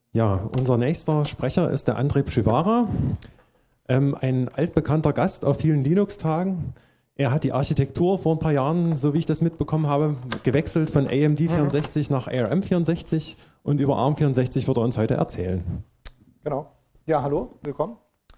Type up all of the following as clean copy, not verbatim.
Ja, unser nächster Sprecher ist der André Pschywara, ein altbekannter Gast auf vielen Linux-Tagen. Er hat die Architektur vor ein paar Jahren, so wie ich das mitbekommen habe, gewechselt von AMD 64 nach ARM 64 und über ARM 64 wird er uns heute erzählen. Genau. Ja, hallo, willkommen.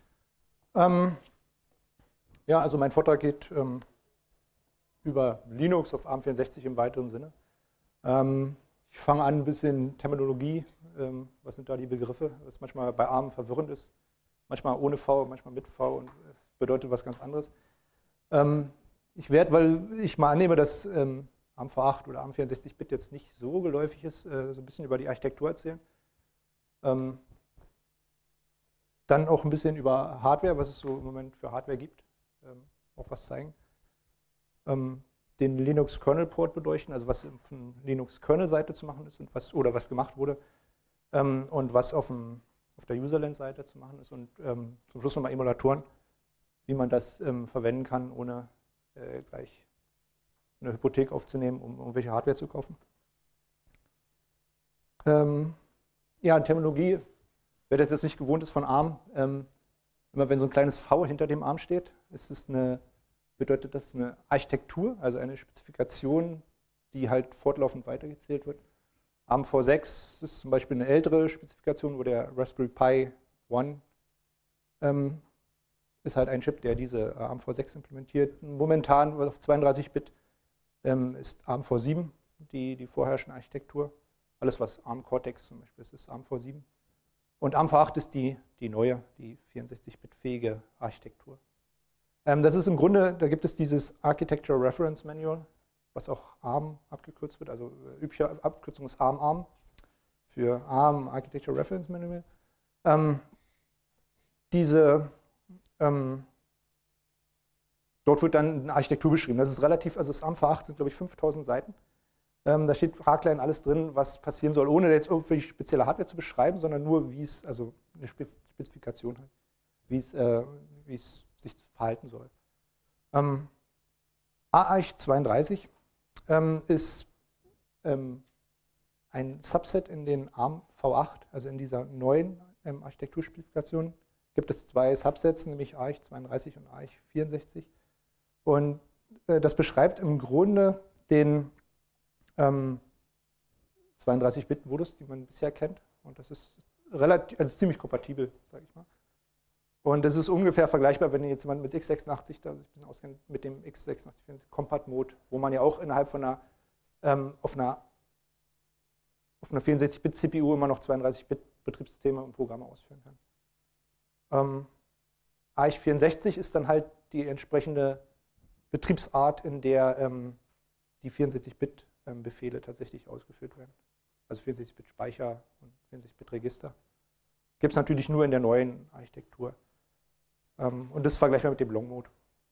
Ja, also mein Vortrag geht über Linux auf ARM 64 im weiteren Sinne. Ich fange an, ein bisschen Terminologie. Was sind da die Begriffe? Was manchmal bei ARM verwirrend ist. Manchmal ohne V, manchmal mit V und es bedeutet was ganz anderes. Ich werde, weil ich mal annehme, dass ARM v8 oder ARM 64-Bit jetzt nicht so geläufig ist, so ein bisschen über die Architektur erzählen. Dann auch ein bisschen über Hardware, was es so im Moment für Hardware gibt, auch was zeigen. Den Linux-Kernel-Port beleuchten, also was von Linux-Kernel-Seite zu machen ist und was gemacht wurde und was auf der Userland-Seite zu machen ist und zum Schluss nochmal Emulatoren, wie man das verwenden kann, ohne gleich eine Hypothek aufzunehmen, um irgendwelche Hardware zu kaufen. Ja, Terminologie, wer das jetzt nicht gewohnt ist von ARM, immer wenn so ein kleines V hinter dem ARM steht, bedeutet das eine Architektur, also eine Spezifikation, die halt fortlaufend weitergezählt wird. ARM v6 ist zum Beispiel eine ältere Spezifikation, wo der Raspberry Pi 1 ist halt ein Chip, der diese ARM v6 implementiert. Momentan auf 32-Bit ist ARM v7 die vorherrschende Architektur. Alles, was ARM Cortex zum Beispiel ist ARM v7. Und ARM v8 ist die neue, die 64-Bit-fähige Architektur. Das ist im Grunde, da gibt es dieses Architecture Reference Manual, was auch ARM abgekürzt wird, also übliche Abkürzung ist ARM für ARM Architecture Reference Manual. Dort wird dann eine Architektur beschrieben. Das ist relativ, also das ARM v8 sind, glaube ich, 5000 Seiten. Da steht haarklein alles drin, was passieren soll, ohne jetzt irgendwelche spezielle Hardware zu beschreiben, sondern nur, wie es, also eine Spezifikation hat, wie es sich verhalten soll. AArch 32 ist ein Subset in den ARM v8, also in dieser neuen Architekturspezifikation. Gibt es zwei Subsets, nämlich AArch 32 und AArch 64. Und das beschreibt im Grunde den 32-Bit-Modus, den man bisher kennt. Und das ist relativ, also ziemlich kompatibel, sage ich mal. Und das ist ungefähr vergleichbar, wenn jetzt jemand mit x86 da sich ein bisschen auskennt, mit dem x86 Compat-Mode, wo man ja auch innerhalb von auf einer 64-Bit-CPU immer noch 32-Bit-Betriebssysteme und Programme ausführen kann. AArch 64 ist dann halt die entsprechende Betriebsart, in der die 64-Bit-Befehle tatsächlich ausgeführt werden. Also 64-Bit-Speicher und 64-Bit-Register. Gibt es natürlich nur in der neuen Architektur. Und das ist vergleichbar mit dem Long-Mode.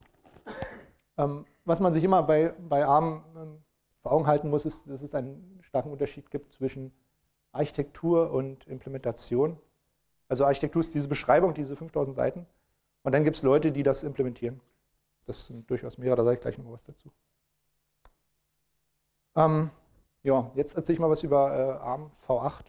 Was man sich immer bei ARM vor Augen halten muss, ist, dass es einen starken Unterschied gibt zwischen Architektur und Implementation. Also Architektur ist diese Beschreibung, diese 5000 Seiten. Und dann gibt es Leute, die das implementieren. Das sind durchaus mehrere, da sage ich gleich noch was dazu. Ja, jetzt erzähle ich mal was über ARM v8.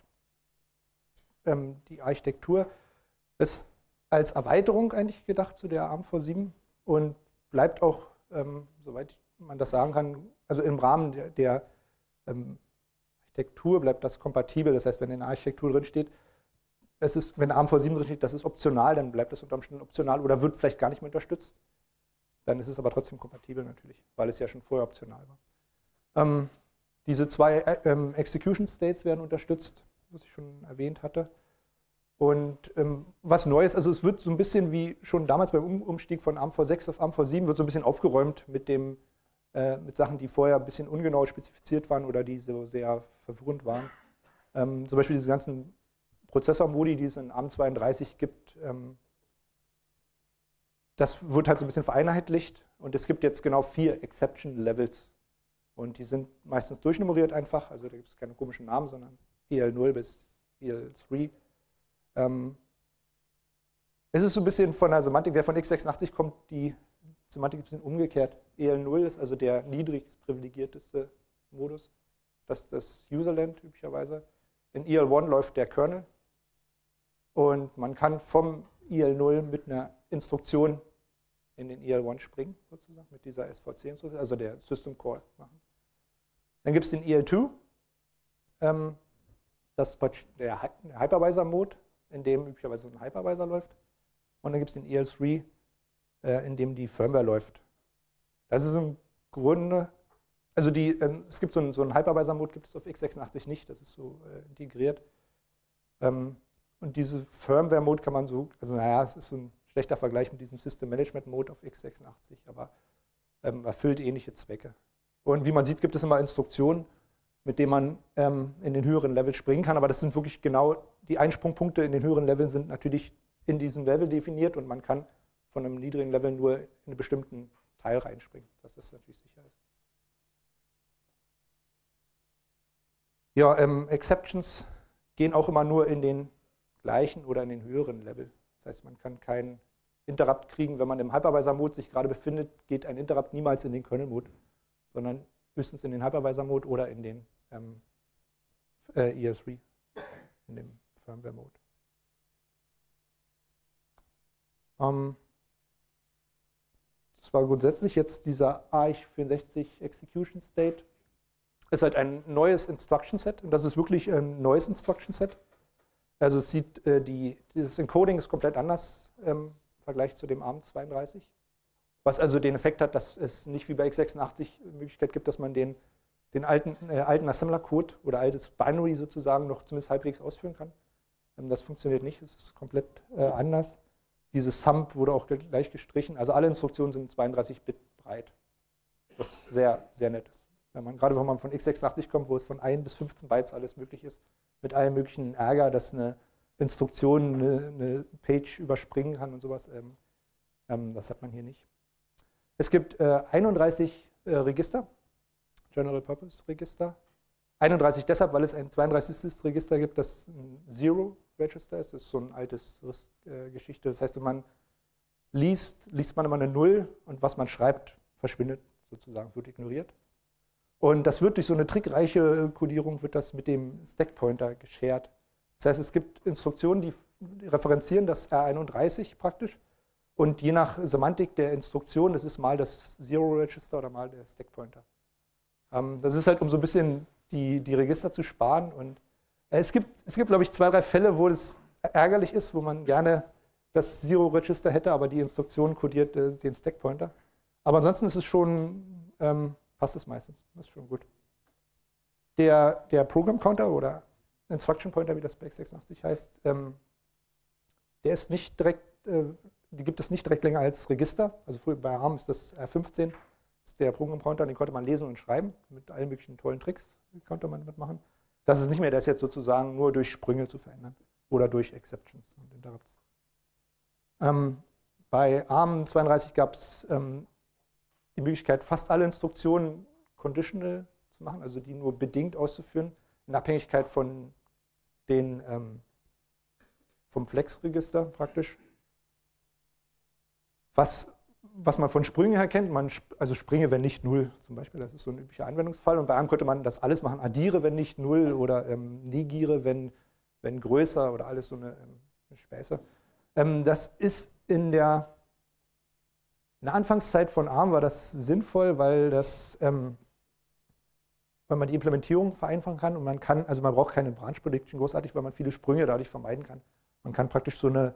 Die Architektur ist als Erweiterung eigentlich gedacht zu der ARM v7 und bleibt auch, soweit man das sagen kann, also im Rahmen der Architektur bleibt das kompatibel. Das heißt, wenn in der Architektur drin steht, wenn ARM v7 drin steht, das ist optional, dann bleibt das unter Umständen optional oder wird vielleicht gar nicht mehr unterstützt. Dann ist es aber trotzdem kompatibel natürlich, weil es ja schon vorher optional war. Diese zwei Execution States werden unterstützt, was ich schon erwähnt hatte. Und was Neues, also es wird so ein bisschen wie schon damals beim Umstieg von ARM v6 auf ARM v7, wird so ein bisschen aufgeräumt mit Sachen, die vorher ein bisschen ungenau spezifiziert waren oder die so sehr verwirrend waren. Zum Beispiel diese ganzen Prozessormodi, die es in ARM 32 gibt, das wird halt so ein bisschen vereinheitlicht und es gibt jetzt genau 4 Exception Levels. Und die sind meistens durchnummeriert einfach, also da gibt es keine komischen Namen, sondern EL0 bis EL3. Es ist so ein bisschen von der Semantik, wer von x86 kommt, die Semantik ein bisschen umgekehrt. EL0 ist also der niedrigst privilegierteste Modus. Das ist das Userland üblicherweise. In EL1 läuft der Kernel Und man kann vom IL0 mit einer Instruktion in den IL1 springen, sozusagen, mit dieser SVC-Instruktion, also der System Call machen. Dann gibt es den IL2, das ist der Hypervisor-Mode, in dem üblicherweise ein Hypervisor läuft. Und dann gibt es den IL3, in dem die Firmware läuft. Das ist im Grunde, also es gibt so einen Hypervisor-Mode, gibt es auf x86 nicht, das ist so integriert. Und diese Firmware-Mode kann man so, also naja, es ist so ein schlechter Vergleich mit diesem System-Management-Mode auf x86, aber erfüllt ähnliche Zwecke. Und wie man sieht, gibt es immer Instruktionen, mit denen man in den höheren Level springen kann, aber das sind wirklich genau, die Einsprungpunkte in den höheren Leveln sind natürlich in diesem Level definiert und man kann von einem niedrigen Level nur in einen bestimmten Teil reinspringen, dass das natürlich sicher ist. Ja, Exceptions gehen auch immer nur in den gleichen oder in den höheren Level. Das heißt, man kann keinen Interrupt kriegen, wenn man im Hypervisor-Mode sich gerade befindet, geht ein Interrupt niemals in den Kernel-Mode, sondern höchstens in den Hypervisor-Mode oder in den IL3, in dem Firmware-Mode. Das war grundsätzlich jetzt dieser AIX64 Execution State. Ist halt ein neues Instruction Set und das ist wirklich ein neues Instruction Set. Also es sieht, dieses Encoding ist komplett anders im Vergleich zu dem ARM32. Was also den Effekt hat, dass es nicht wie bei x86 die Möglichkeit gibt, dass man den alten Assembler-Code oder altes Binary sozusagen noch zumindest halbwegs ausführen kann. Das funktioniert nicht, es ist komplett anders. Dieses Sump wurde auch gleich gestrichen. Also alle Instruktionen sind 32-Bit breit, was sehr, sehr nett ist. Gerade wenn man von x86 kommt, wo es von 1 bis 15 Bytes alles möglich ist, mit allem möglichen Ärger, dass eine Instruktion eine Page überspringen kann und sowas, das hat man hier nicht. Es gibt 31 Register, General Purpose Register. 31 deshalb, weil es ein 32. Register gibt, das ein Zero Register ist. Das ist so ein altes Geschichte. Das heißt, wenn man liest man immer eine Null und was man schreibt, verschwindet sozusagen, wird ignoriert. Und das wird durch so eine trickreiche Codierung, wird das mit dem Stackpointer geshared. Das heißt, es gibt Instruktionen, die referenzieren das R31 praktisch. Und je nach Semantik der Instruktion, das ist mal das Zero Register oder mal der Stackpointer. Das ist halt, um so ein bisschen die Register zu sparen. Und es gibt, glaube ich, 2, 3 Fälle, wo das ärgerlich ist, wo man gerne das Zero Register hätte, aber die Instruktion codiert den Stackpointer. Aber ansonsten ist es schon, passt es meistens. Das ist schon gut. Der Program Counter oder Instruction Pointer, wie das bei x86 heißt, der ist nicht direkt, die gibt es nicht direkt länger als Register. Also früher bei ARM ist das R15, ist der Program Counter, den konnte man lesen und schreiben. Mit allen möglichen tollen Tricks konnte man mitmachen. Das ist nicht mehr, der ist jetzt sozusagen nur durch Sprünge zu verändern oder durch Exceptions und Interrupts. Bei ARM32 gab es die Möglichkeit, fast alle Instruktionen conditional zu machen, also die nur bedingt auszuführen, in Abhängigkeit von vom Flex-Register praktisch. Was man von Sprüngen her kennt, also Sprünge, wenn nicht 0 zum Beispiel, das ist so ein üblicher Anwendungsfall. Und bei ARM konnte man das alles machen, addiere, wenn nicht 0 oder negiere, wenn größer oder alles so eine Späße. Das ist in der Anfangszeit von ARM war das sinnvoll, weil man die Implementierung vereinfachen kann und man braucht keine Branch Prediction großartig, weil man viele Sprünge dadurch vermeiden kann. Man kann praktisch so eine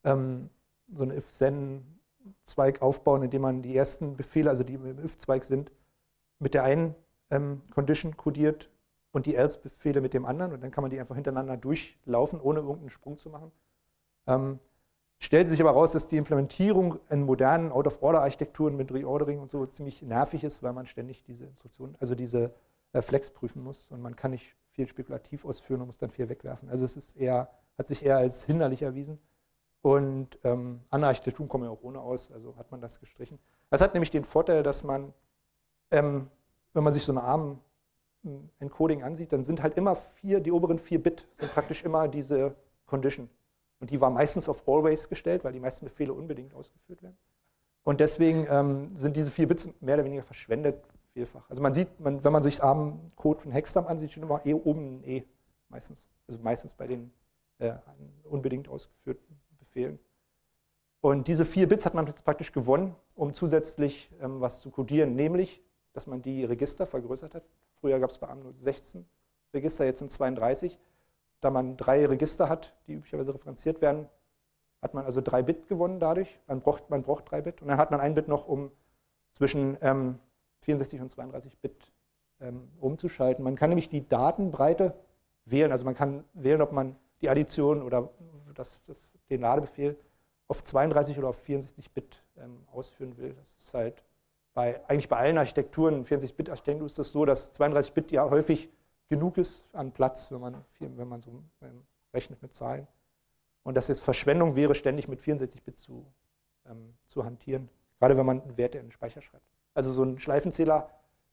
if-then-Zweig aufbauen, indem man die ersten Befehle, also die im if-Zweig sind, mit der einen Condition kodiert und die else-Befehle mit dem anderen und dann kann man die einfach hintereinander durchlaufen, ohne irgendeinen Sprung zu machen. Stellt sich aber raus, dass die Implementierung in modernen Out-of-Order-Architekturen mit Reordering und so ziemlich nervig ist, weil man ständig diese Instruktionen, also diese Flex prüfen muss und man kann nicht viel spekulativ ausführen und muss dann viel wegwerfen. Also es hat sich eher als hinderlich erwiesen und andere Architekturen kommen ja auch ohne aus, also hat man das gestrichen. Das hat nämlich den Vorteil, dass man, wenn man sich so eine ARM-Encoding ansieht, dann sind halt immer die oberen 4 Bit sind praktisch immer diese Condition. Und die war meistens auf Always gestellt, weil die meisten Befehle unbedingt ausgeführt werden. Und deswegen sind diese 4 Bits mehr oder weniger verschwendet, vielfach. Also man sieht, wenn man sich ARM-Code von Hexstamp ansieht, steht immer oben ein E, meistens. Also meistens bei den an unbedingt ausgeführten Befehlen. Und diese 4 Bits hat man jetzt praktisch gewonnen, um zusätzlich was zu codieren, nämlich, dass man die Register vergrößert hat. Früher gab es bei ARM nur 16 Register, jetzt sind 32. Da man 3 Register hat, die üblicherweise referenziert werden, hat man also 3 Bit gewonnen dadurch. Man braucht 3 Bit und dann hat man 1 Bit noch, um zwischen 64 und 32 Bit umzuschalten. Man kann nämlich die Datenbreite wählen. Also man kann wählen, ob man die Addition oder den Ladebefehl auf 32 oder auf 64 Bit ausführen will. Das ist halt eigentlich bei allen Architekturen, 64-Bit-Architekturen ist das so, dass 32 Bit ja häufig genug ist an Platz, wenn man so rechnet mit Zahlen. Und dass es Verschwendung wäre, ständig mit 64 Bit zu hantieren. Gerade wenn man einen Wert in den Speicher schreibt. Also so ein Schleifenzähler,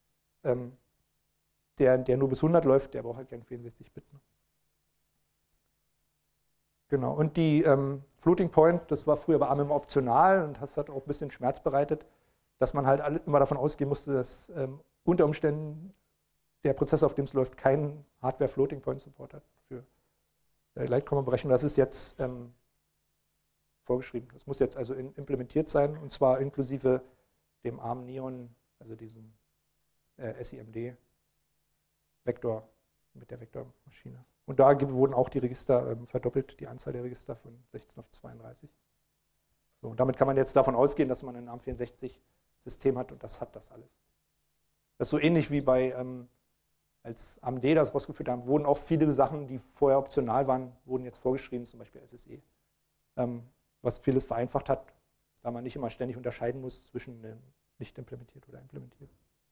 der nur bis 100 läuft, der braucht halt gern 64 Bit. Ne? Genau, und die Floating Point, das war früher bei ARM immer optional und das hat auch ein bisschen Schmerz bereitet, dass man halt immer davon ausgehen musste, dass unter Umständen der Prozessor, auf dem es läuft, keinen Hardware Floating Point Support hat für Gleitkommaberechnung. Das ist jetzt vorgeschrieben. Das muss jetzt also implementiert sein und zwar inklusive dem ARM Neon, also diesem SIMD Vektor mit der Vektormaschine. Und da wurden auch die Register verdoppelt, die Anzahl der Register von 16 auf 32. So, und damit kann man jetzt davon ausgehen, dass man ein ARM64-System hat und das hat das alles. Das ist so ähnlich wie als AMD das rausgeführt haben, wurden auch viele Sachen, die vorher optional waren, wurden jetzt vorgeschrieben, zum Beispiel SSE. Was vieles vereinfacht hat, da man nicht immer ständig unterscheiden muss zwischen nicht implementiert oder implementiert.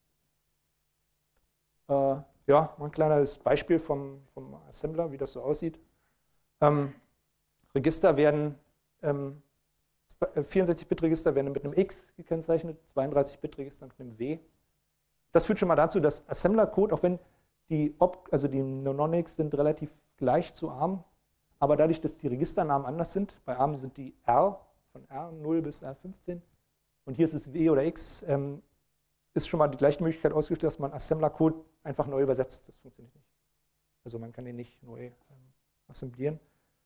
Ja, mal ein kleines Beispiel vom Assembler, wie das so aussieht. Register werden, 64-Bit-Register werden mit einem X gekennzeichnet, 32-Bit-Register mit einem W. Das führt schon mal dazu, dass Assembler-Code, auch wenn die Mnemonics sind relativ gleich zu ARM, aber dadurch, dass die Registernamen anders sind, bei ARM sind die R, von R0 bis R15, und hier ist es W oder X, ist schon mal die gleiche Möglichkeit ausgestellt, dass man Assembler-Code einfach neu übersetzt. Das funktioniert nicht. Also man kann den nicht neu assemblieren.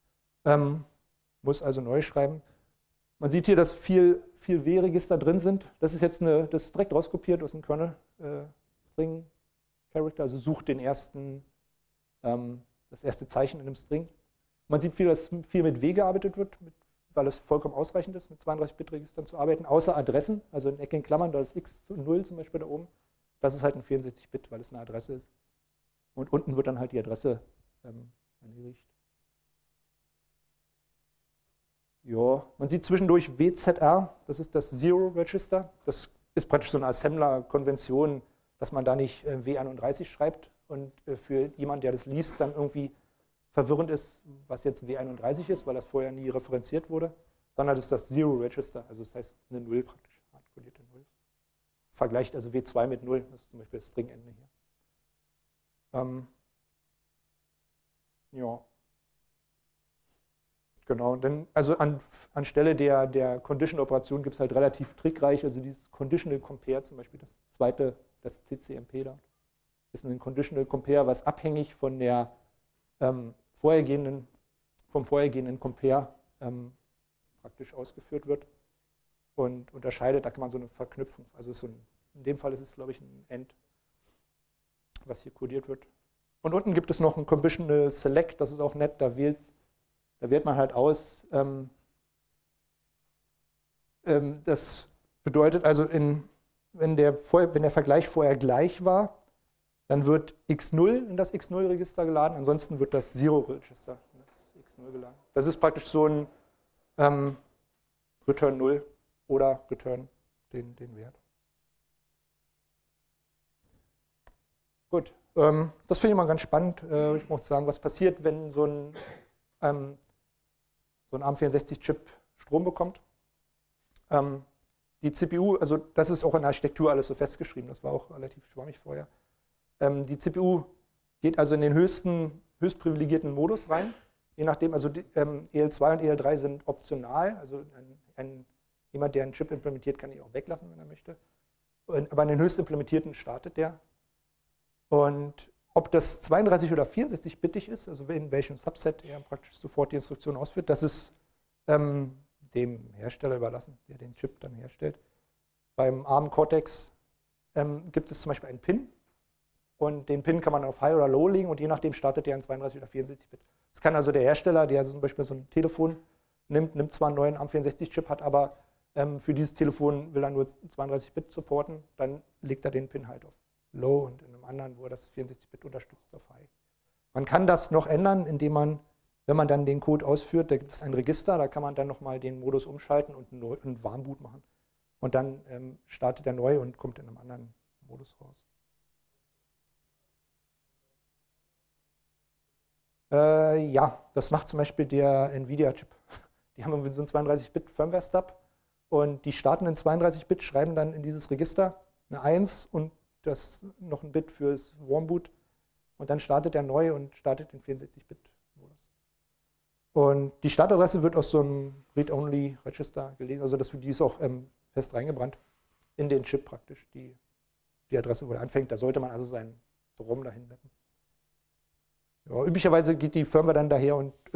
Muss also neu schreiben. Man sieht hier, dass viel W-Register drin sind. Das ist jetzt das ist direkt rauskopiert aus dem Kernel String Character, also sucht das erste Zeichen in einem String. Man sieht dass viel mit W gearbeitet wird, weil es vollkommen ausreichend ist, mit 32-Bit-Registern zu arbeiten, außer Adressen, also in Ecke in Klammern, da ist x und 0 zum Beispiel da oben. Das ist halt ein 64-Bit, weil es eine Adresse ist. Und unten wird dann halt die Adresse angeregt. Ja, man sieht zwischendurch WZR, das ist das Zero Register. Das ist praktisch so eine Assembler-Konvention, dass man da nicht W31 schreibt und für jemanden, der das liest, dann irgendwie verwirrend ist, was jetzt W31 ist, weil das vorher nie referenziert wurde, sondern das ist das Zero Register, also das heißt eine 0 praktisch, hardcodierte 0. Vergleicht also W2 mit 0, das ist zum Beispiel das Stringende hier. Ja. Genau, denn also anstelle der Conditional-Operation gibt es halt relativ trickreich, also dieses Conditional Compare zum Beispiel, das zweite, das CCMP da, ist ein Conditional Compare, was abhängig von der vom vorhergehenden Compare praktisch ausgeführt wird und unterscheidet, da kann man so eine Verknüpfung, also in dem Fall ist es, glaube ich, ein End, was hier kodiert wird. Und unten gibt es noch ein Conditional Select, das ist auch nett, da wählt man halt aus, das bedeutet also, wenn der Vergleich vorher gleich war, dann wird x0 in das x0-Register geladen, ansonsten wird das Zero-Register in das x0 geladen. Das ist praktisch so ein Return 0 oder Return den Wert. Gut, das finde ich mal ganz spannend. Ich muss sagen, was passiert, wenn so ein ARM64-Chip Strom bekommt. Die CPU, also das ist auch in der Architektur alles so festgeschrieben, das war auch relativ schwammig vorher. Die CPU geht also in den höchst privilegierten Modus rein, je nachdem, also EL2 und EL3 sind optional, also jemand, der einen Chip implementiert, kann ihn auch weglassen, wenn er möchte. Aber in den höchst implementierten startet der. Und Ob das 32 oder 64-bittig ist, also in welchem Subset er praktisch sofort die Instruktion ausführt, das ist dem Hersteller überlassen, der den Chip dann herstellt. Beim ARM Cortex gibt es zum Beispiel einen Pin und den Pin kann man auf High oder Low legen und je nachdem startet der in 32 oder 64-Bit. Das kann also der Hersteller, der zum Beispiel so ein Telefon nimmt zwar einen neuen ARM64-Chip, hat aber für dieses Telefon will er nur 32-Bit supporten, dann legt er den Pin halt auf Low und in einem anderen, wo er das 64-Bit unterstützt, auf High. Man kann das noch ändern, indem man, wenn man dann den Code ausführt, da gibt es ein Register, da kann man dann nochmal den Modus umschalten und einen Warmboot machen. Und dann startet er neu und kommt in einem anderen Modus raus. Ja, das macht zum Beispiel der NVIDIA-Chip. Die haben irgendwie so einen 32-Bit Firmware-Stub und die starten in 32-Bit, schreiben dann in dieses Register eine 1 und das noch ein Bit fürs Warmboot und dann startet er neu und startet den 64-Bit-Modus. Und die Startadresse wird aus so einem Read-Only-Register gelesen, also die ist auch fest reingebrannt in den Chip praktisch, die Adresse, wo er anfängt. Da sollte man also seinen ROM dahin mappen. Ja, üblicherweise geht die Firmware dann daher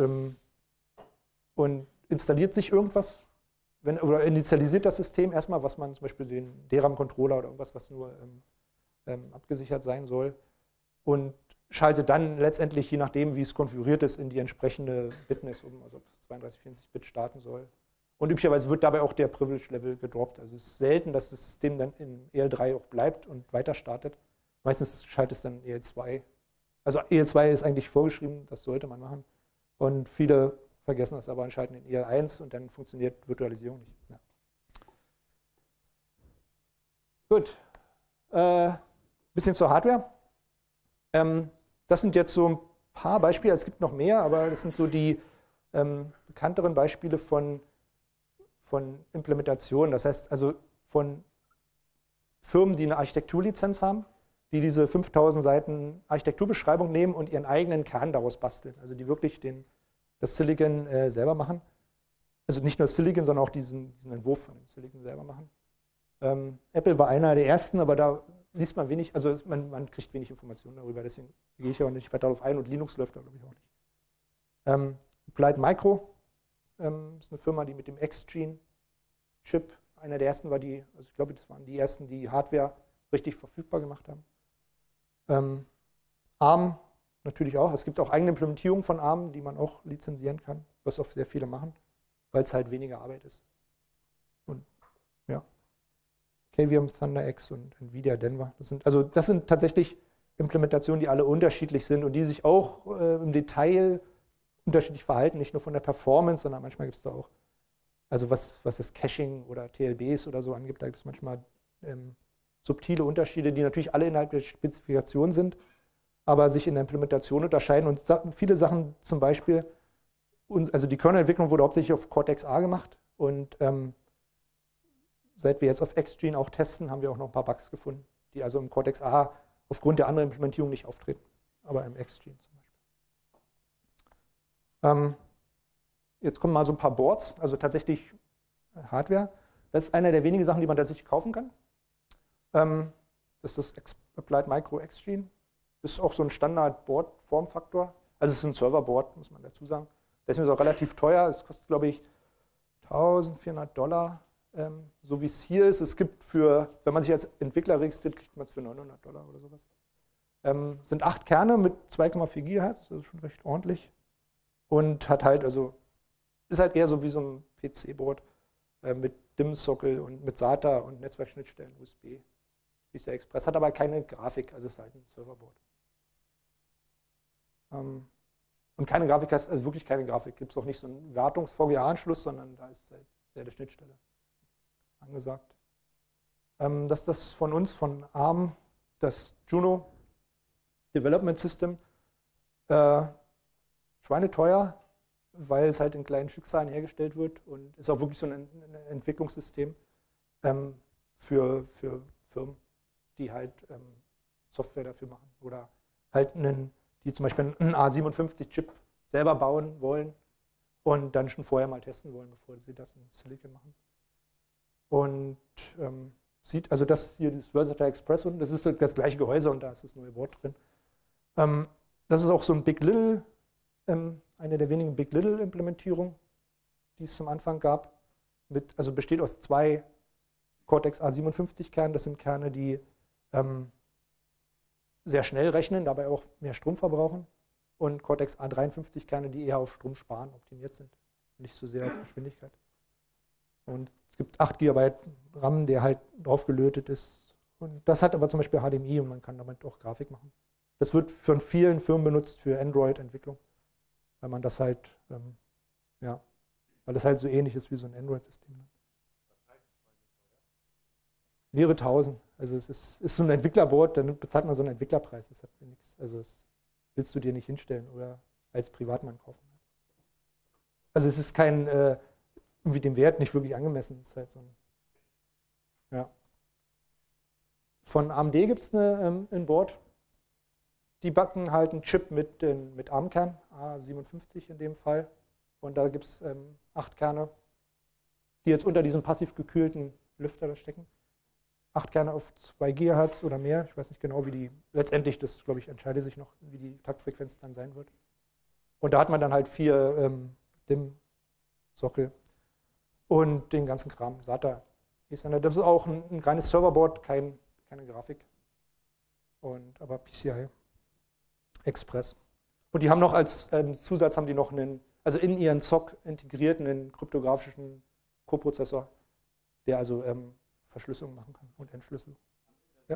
und installiert sich irgendwas oder initialisiert das System erstmal, was man zum Beispiel den DRAM-Controller oder irgendwas, was nur abgesichert sein soll und schaltet dann letztendlich, je nachdem, wie es konfiguriert ist, in die entsprechende Bitness um, also ob es 32, 64-Bit starten soll. Und üblicherweise wird dabei auch der Privilege-Level gedroppt. Also es ist selten, dass das System dann in EL3 auch bleibt und weiter startet. Meistens schaltet es dann EL2. Also EL2 ist eigentlich vorgeschrieben, das sollte man machen. Und viele vergessen das aber und schalten in EL1 und dann funktioniert Virtualisierung nicht. Ja. Gut. Bisschen zur Hardware. Das sind jetzt so ein paar Beispiele, es gibt noch mehr, aber das sind so die bekannteren Beispiele von Implementationen. Das heißt also von Firmen, die eine Architekturlizenz haben, die diese 5000 Seiten Architekturbeschreibung nehmen und ihren eigenen Kern daraus basteln. Also die wirklich das Silicon selber machen. Also nicht nur Silicon, sondern auch diesen Entwurf von dem Silicon selber machen. Apple war einer der ersten, aber da liest man wenig, also man kriegt wenig Informationen darüber, deswegen gehe ich auch nicht weiter darauf ein und Linux läuft da glaube ich auch nicht. Applied Micro ist eine Firma, die mit dem X-Gene-Chip, einer der ersten war also ich glaube, das waren die ersten, die Hardware richtig verfügbar gemacht haben. ARM natürlich auch, es gibt auch eigene Implementierungen von ARM, die man auch lizenzieren kann, was auch sehr viele machen, weil es halt weniger Arbeit ist. Und ja. KVM, ThunderX und NVIDIA Denver. Das sind tatsächlich Implementationen, die alle unterschiedlich sind und die sich auch im Detail unterschiedlich verhalten, nicht nur von der Performance, sondern manchmal gibt es da auch, also was das Caching oder TLBs oder so angibt, da gibt es manchmal subtile Unterschiede, die natürlich alle innerhalb der Spezifikation sind, aber sich in der Implementation unterscheiden und viele Sachen zum Beispiel, also die Kernelentwicklung wurde hauptsächlich auf Cortex-A gemacht und seit wir jetzt auf X-Gene auch testen, haben wir auch noch ein paar Bugs gefunden, die also im Cortex-A aufgrund der anderen Implementierung nicht auftreten, aber im X-Gene zum Beispiel. Jetzt kommen mal so ein paar Boards, also tatsächlich Hardware. Das ist eine der wenigen Sachen, die man tatsächlich kaufen kann. Das ist das Applied Micro X-Gene. Das ist auch so ein Standard-Board-Formfaktor. Also es ist ein Serverboard, muss man dazu sagen. Deswegen ist es auch relativ teuer. Es kostet, glaube ich, $1.400. So wie es hier ist. Es gibt wenn man sich als Entwickler registriert, kriegt man es für $900 oder sowas. Sind 8 Kerne mit 2,4 GHz, das ist schon recht ordentlich. Und ist halt eher so wie so ein PC-Board mit DIMM-Sockel und mit SATA und Netzwerkschnittstellen, USB, PCI Express, hat aber keine Grafik, also es ist halt ein Serverboard. Und keine Grafik heißt, also wirklich keine Grafik, gibt es auch nicht so einen Wartungs-VGA-Anschluss, sondern da ist halt der Schnittstelle angesagt. Das ist das von uns, von ARM, das Juno Development System. Schweineteuer, weil es halt in kleinen Stückzahlen hergestellt wird und ist auch wirklich so ein Entwicklungssystem für Firmen, die halt Software dafür machen oder halt die zum Beispiel einen A57-Chip selber bauen wollen und dann schon vorher mal testen wollen, bevor sie das in Silicon machen. Und also das hier, dieses Versatile Express, und das ist das gleiche Gehäuse und da ist das neue Board drin. Das ist auch so ein Big Little, eine der wenigen Big Little Implementierungen, die es zum Anfang gab. Also besteht aus 2 Cortex A57 Kernen. Das sind Kerne, die sehr schnell rechnen, dabei auch mehr Strom verbrauchen. Und Cortex A53 Kerne, die eher auf Strom sparen optimiert sind, nicht so sehr auf Geschwindigkeit. Und es gibt 8 GB RAM, der halt drauf gelötet ist. Und das hat aber zum Beispiel HDMI und man kann damit auch Grafik machen. Das wird von vielen Firmen benutzt für Android-Entwicklung, weil man das halt, weil das halt so ähnlich ist wie so ein Android-System. Mehrere tausend. Also es ist so ein Entwicklerboard, dann bezahlt man so einen Entwicklerpreis. Das hat nichts. Also das willst du dir nicht hinstellen oder als Privatmann kaufen. Also es ist kein, irgendwie dem Wert nicht wirklich angemessen. Es ist halt so ein, ja. Von AMD gibt es ein Board. Die backen halt einen Chip mit ARM-Kern, A57 in dem Fall. Und da gibt es 8 Kerne, die jetzt unter diesem passiv gekühlten Lüfter da stecken. 8 Kerne auf 2 GHz oder mehr. Ich weiß nicht genau, wie die, letztendlich, das glaube ich, entscheidet sich noch, wie die Taktfrequenz dann sein wird. Und da hat man dann halt 4 DIMM-Sockel und den ganzen Kram. SATA, Ethernet. Das ist auch ein reines Serverboard, keine Grafik. Aber PCI Express. Und die haben noch als Zusatz haben die noch also in ihren SoC integrierten einen kryptografischen Koprozessor, der also Verschlüsselung machen kann und Entschlüsselung. Ja?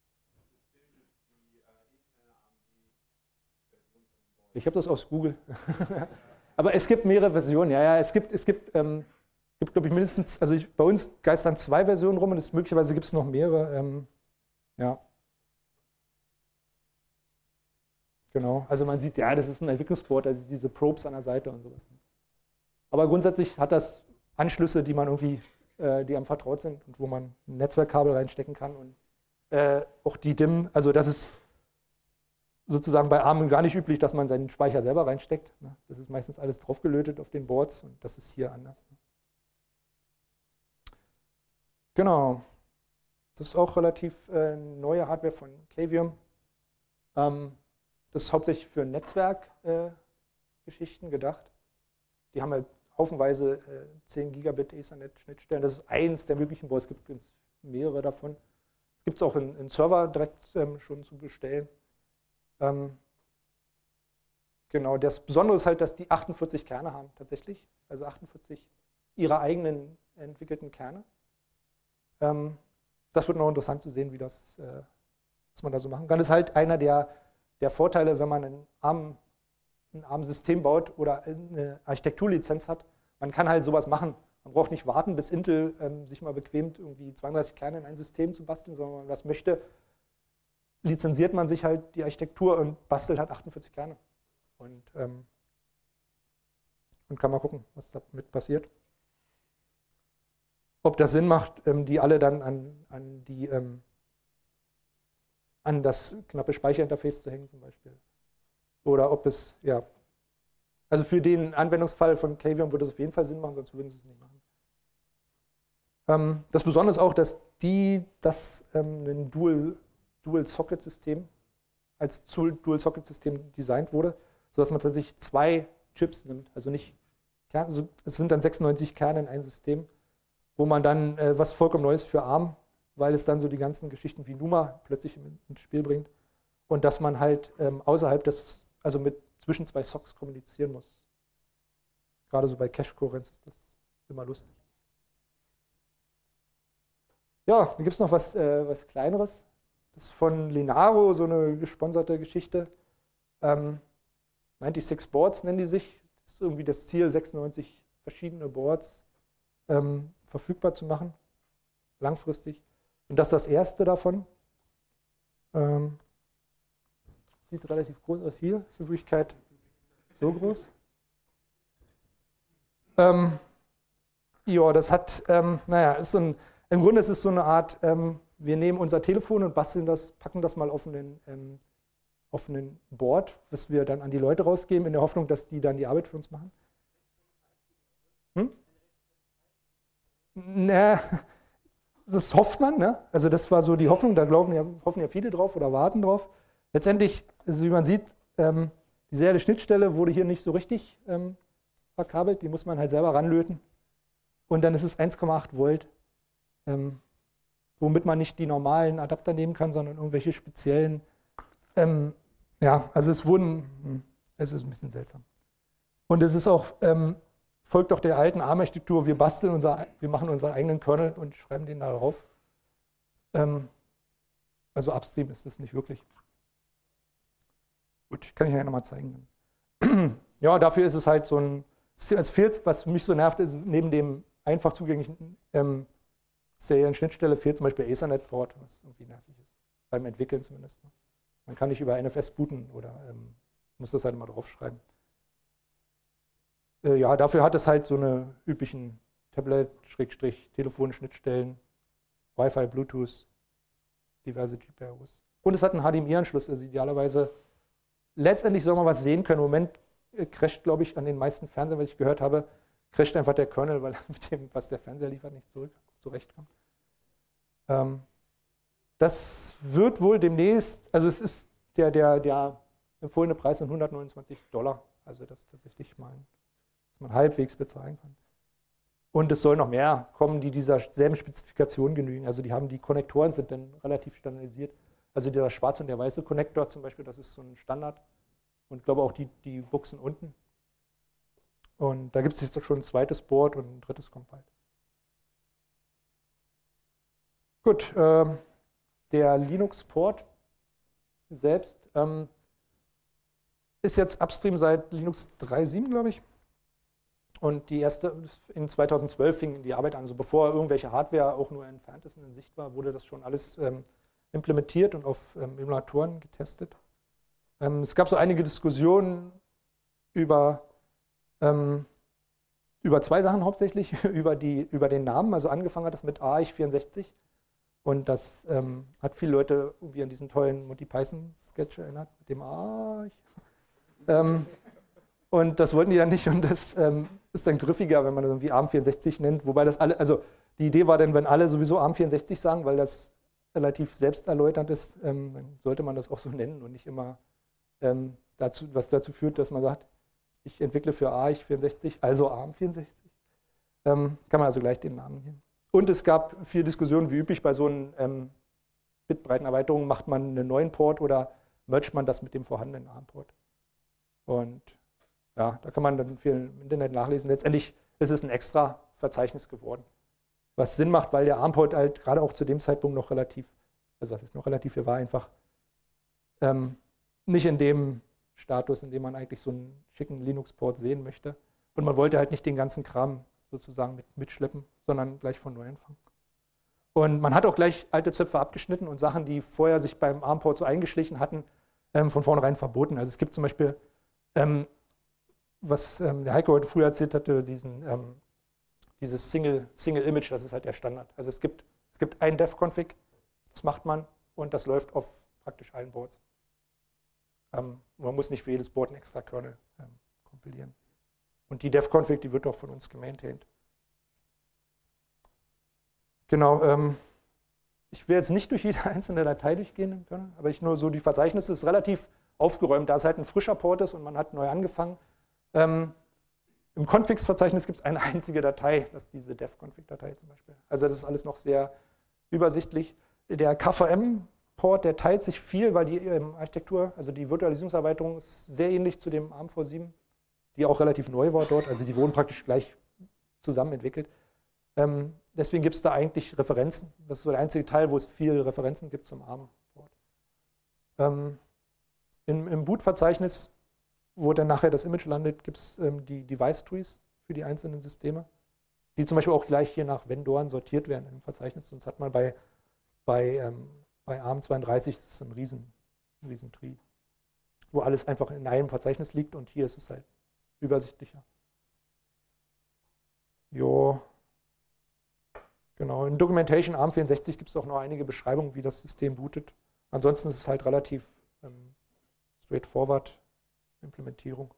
Ich habe das aus Google. Aber es gibt mehrere Versionen. Ja, es gibt glaube ich, mindestens, also bei uns geistern 2 Versionen rum und möglicherweise gibt es noch mehrere. Ja. Genau, also man sieht, ja, das ist ein Entwicklungsboard, also diese Probes an der Seite und sowas. Aber grundsätzlich hat das Anschlüsse, die man irgendwie, die einem vertraut sind und wo man ein Netzwerkkabel reinstecken kann und auch die DIMM, also das ist sozusagen bei ARM gar nicht üblich, dass man seinen Speicher selber reinsteckt. Ne? Das ist meistens alles draufgelötet auf den Boards und das ist hier anders. Ne? Genau, das ist auch relativ neue Hardware von Cavium. Das ist hauptsächlich für Netzwerkgeschichten gedacht. Die haben halt haufenweise 10 Gigabit Ethernet-Schnittstellen. Das ist eins der möglichen Boards. Es gibt mehrere davon. Es gibt es auch in Server direkt schon zu bestellen. Genau, das Besondere ist halt, dass die 48 Kerne haben tatsächlich. Also 48 ihre eigenen entwickelten Kerne. Das wird noch interessant zu sehen, was man da so machen kann. Das ist halt einer der Vorteile, wenn man ein ARM-System baut oder eine Architekturlizenz hat. Man kann halt sowas machen. Man braucht nicht warten, bis Intel sich mal bequemt, irgendwie 32 Kerne in ein System zu basteln, sondern wenn man das möchte, lizenziert man sich halt die Architektur und bastelt halt 48 Kerne. Und kann mal gucken, was damit passiert. Ob das Sinn macht, die alle dann an das knappe Speicherinterface zu hängen zum Beispiel. Oder ob es, ja, also für den Anwendungsfall von Cavium würde es auf jeden Fall Sinn machen, sonst würden sie es nicht machen. Das Besondere ist auch, dass das ein Dual-Socket-System als Dual-Socket-System designt wurde, sodass man tatsächlich 2 Chips nimmt. Also nicht, es sind dann 96 Kerne in ein System, wo man dann was vollkommen Neues für ARM, weil es dann so die ganzen Geschichten wie NUMA plötzlich ins Spiel bringt und dass man halt außerhalb also zwischen 2 SOCs kommunizieren muss. Gerade so bei Cache-Kohärenz ist das immer lustig. Ja, dann gibt es noch was Kleineres. Das ist von Linaro, so eine gesponserte Geschichte. 96 Boards nennen die sich. Das ist irgendwie das Ziel, 96 verschiedene Boards verfügbar zu machen, langfristig. Und das ist das erste davon. Sieht relativ groß aus hier, ist in Wirklichkeit so groß. Ja, das hat, ist im Grunde ist es so eine Art, wir nehmen unser Telefon und packen das mal auf einen Board, was wir dann an die Leute rausgeben, in der Hoffnung, dass die dann die Arbeit für uns machen. Das hofft man, ne? Also das war so die Hoffnung, da hoffen ja viele drauf oder warten drauf. Letztendlich, also wie man sieht, die serielle Schnittstelle wurde hier nicht so richtig verkabelt, die muss man halt selber ranlöten. Und dann ist es 1,8 Volt, womit man nicht die normalen Adapter nehmen kann, sondern irgendwelche speziellen. Ja, also es ist ein bisschen seltsam. Und es ist auch, folgt auch der alten ARM-Architektur, wir machen unseren eigenen Kernel und schreiben den da drauf. Also upstream ist das nicht wirklich. Gut, kann ich ja nochmal zeigen. Ja, dafür ist es halt so ein, es fehlt, was mich so nervt, ist neben dem einfach zugänglichen seriellen Schnittstelle fehlt zum Beispiel Ethernet-Port, was irgendwie nervig ist. Beim Entwickeln zumindest. Man kann nicht über NFS booten oder muss das halt mal draufschreiben. Ja, dafür hat es halt so eine üblichen Tablet-Telefon-Schnittstellen, Wi-Fi, Bluetooth, diverse GPIOs. Und es hat einen HDMI-Anschluss, also idealerweise letztendlich soll man was sehen können. Im Moment crasht, glaube ich, an den meisten Fernsehern, was ich gehört habe, crasht einfach der Kernel, weil er mit dem, was der Fernseher liefert, nicht zurechtkommt. Das wird wohl demnächst, also es ist der empfohlene Preis sind $129, also das ist tatsächlich mal, dass man halbwegs bezahlen kann. Und es soll noch mehr kommen, die dieser selben Spezifikation genügen. Also die Konnektoren sind dann relativ standardisiert. Also dieser schwarze und der weiße Konnektor zum Beispiel, das ist so ein Standard. Und ich glaube auch die Buchsen unten. Und da gibt es jetzt doch schon ein zweites Board und ein drittes kommt bald. Gut, der Linux-Port selbst ist jetzt upstream seit Linux 3.7, glaube ich. Und die erste, in 2012 fing die Arbeit an. Also bevor irgendwelche Hardware auch nur entfernt in Sicht war, wurde das schon alles implementiert und auf Emulatoren getestet. Es gab so einige Diskussionen über zwei Sachen hauptsächlich, über den Namen. Also angefangen hat das mit AIch64 und das hat viele Leute irgendwie an diesen tollen Monty Python-Sketch erinnert, mit dem AIch. Und das wollten die dann nicht und das ist dann griffiger, wenn man das irgendwie ARM64 nennt, wobei das alle, also die Idee war dann, wenn alle sowieso ARM64 sagen, weil das relativ selbsterläuternd ist, dann sollte man das auch so nennen und nicht immer was dazu führt, dass man sagt, ich entwickle für AIch64, also ARM64. Kann man also gleich den Namen geben. Und es gab viele Diskussionen, wie üblich bei so einer Bitbreitenerweiterung, macht man einen neuen Port oder mergt man das mit dem vorhandenen ARM-Port. Und ja, da kann man dann viel im Internet nachlesen. Letztendlich ist es ein extra Verzeichnis geworden. Was Sinn macht, weil der ARM-Port halt gerade auch zu dem Zeitpunkt noch relativ, also was ist noch relativ, er war einfach nicht in dem Status, in dem man eigentlich so einen schicken Linux-Port sehen möchte. Und man wollte halt nicht den ganzen Kram sozusagen mitschleppen, sondern gleich von neu anfangen. Und man hat auch gleich alte Zöpfe abgeschnitten und Sachen, die vorher sich beim ARM-Port so eingeschlichen hatten, von vornherein verboten. Also es gibt zum Beispiel, was der Heiko heute früher erzählt hatte, dieses Single Image, das ist halt der Standard. Also es gibt ein Dev-Config, das macht man und das läuft auf praktisch allen Boards. Man muss nicht für jedes Board einen extra Kernel kompilieren. Und die Dev-Config, die wird auch von uns gemaintained. Genau, ich will jetzt nicht durch jede einzelne Datei durchgehen können, aber nur so die Verzeichnisse ist relativ aufgeräumt, da es halt ein frischer Port ist und man hat neu angefangen. Im Configs-Verzeichnis gibt es eine einzige Datei, das ist diese Dev-Config-Datei zum Beispiel. Also das ist alles noch sehr übersichtlich. Der KVM-Port, der teilt sich viel, weil die Architektur, also die Virtualisierungserweiterung ist sehr ähnlich zu dem ARM-v7, die auch relativ neu war dort, also die wurden praktisch gleich zusammen entwickelt. Deswegen gibt es da eigentlich Referenzen. Das ist so der einzige Teil, wo es viele Referenzen gibt zum ARM-Port. Im Boot-Verzeichnis, wo dann nachher das Image landet, gibt es die Device-Trees für die einzelnen Systeme, die zum Beispiel auch gleich hier nach Vendoren sortiert werden im Verzeichnis. Sonst hat man bei ARM32 das ist ein riesen Tree, wo alles einfach in einem Verzeichnis liegt und hier ist es halt übersichtlicher. Jo. Genau, in Documentation ARM64 gibt es auch noch einige Beschreibungen, wie das System bootet. Ansonsten ist es halt relativ straightforward Implementierung.